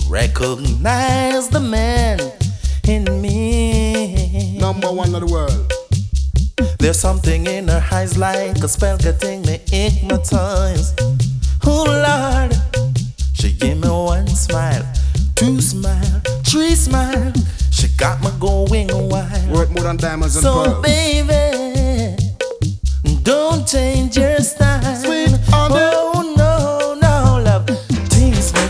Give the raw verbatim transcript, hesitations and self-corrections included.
Recognize the man in me. Number one of the world. There's something in her eyes like a spell getting me hypnotized. Oh Lord, she give me one smile, two smile, three smile. She got me going wild. Worth more than diamonds and so pearls. baby,